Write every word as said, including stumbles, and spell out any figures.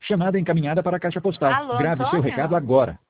Chamada encaminhada para a caixa postal. Alô, Grave o seu Antônio? recado agora.